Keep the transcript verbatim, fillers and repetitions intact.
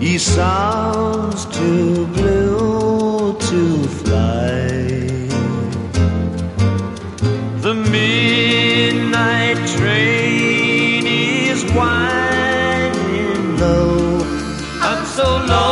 He sounds too blue to fly. The midnight train is winding low. I'm so low.